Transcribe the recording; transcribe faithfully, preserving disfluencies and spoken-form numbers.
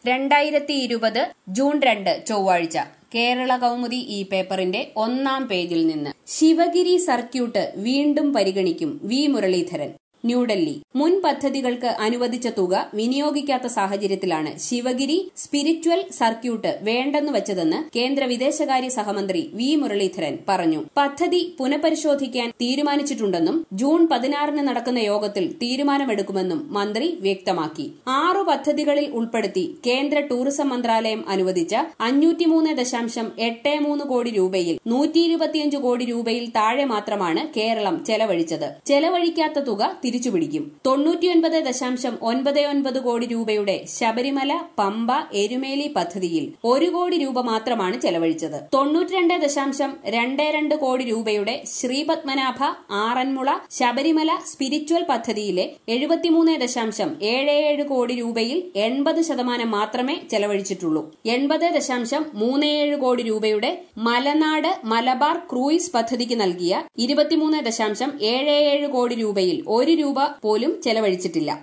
രണ്ടായിരത്തി ഇരുപത് ജൂൺ രണ്ട് ചൊവ്വാഴ്ച കേരള കൗമുദി ഈ പേപ്പറിന്റെ ഒന്നാം പേജിൽ നിന്ന് ശിവഗിരി സർക്യൂട്ട് വീണ്ടും പരിഗണിക്കും വി മുരളീധരൻ. ന്യൂഡൽഹി. മുൻ പദ്ധതികൾക്ക് അനുവദിച്ച തുക വിനിയോഗിക്കാത്ത സാഹചര്യത്തിലാണ് ശിവഗിരി സ്പിരിച്വൽ സർക്യൂട്ട് വേണ്ടെന്നു വച്ചതെന്ന് കേന്ദ്ര വിദേശകാര്യ സഹമന്ത്രി വി മുരളീധരൻ പറഞ്ഞു. പദ്ധതി പുനഃപരിശോധിക്കാൻ തീരുമാനിച്ചിട്ടുണ്ടെന്നും ജൂൺ പതിനാറിന് നടക്കുന്ന യോഗത്തിൽ തീരുമാനമെടുക്കുമെന്നും മന്ത്രി വ്യക്തമാക്കി. ആറു പദ്ധതികളിൽ ഉൾപ്പെടുത്തി കേന്ദ്ര ടൂറിസം മന്ത്രാലയം അനുവദിച്ച അഞ്ഞൂറ്റിമൂന്ന് ദശാംശം എട്ട് മൂന്ന് കോടി രൂപയിൽ നൂറ്റി ഇരുപത്തിയഞ്ച് കോടി രൂപയിൽ താഴെ മാത്രമാണ് കേരളം ചെലവഴിച്ചത്. ചെലവഴിക്കാത്ത തുക തിരിച്ചുപിടിക്കും. തൊണ്ണൂറ്റിയൊൻപത് ദശാംശം ഒൻപത് ഒൻപത് കോടി രൂപയുടെ ശബരിമല, പമ്പ, എരുമേലി പദ്ധതിയിൽ ഒരു കോടി രൂപ മാത്രമാണ് ചെലവഴിച്ചത്. തൊണ്ണൂറ്റിരണ്ട് ദശാംശം രണ്ട് രണ്ട് കോടി രൂപയുടെ ശ്രീപത്മനാഭ, ആറന്മുള, ശബരിമല സ്പിരിച്വൽ പദ്ധതിയിലെ എഴുപത്തിമൂന്ന് ദശാംശം ഏഴ് ഏഴ് കോടി രൂപയിൽ എൺപത് ശതമാനം മാത്രമേ ചെലവഴിച്ചിട്ടുള്ളൂ. എൺപത് ദശാംശം മൂന്ന് ഏഴ് കോടി രൂപയുടെ മലനാട് മലബാർ ക്രൂയിസ് പദ്ധതിക്ക് നൽകിയ ഇരുപത്തിമൂന്ന് ദശാംശം ഏഴ് ഏഴ് കോടി രൂപയിൽ ഒരു രൂപ പോലും ചെലവഴിച്ചിട്ടില്ല.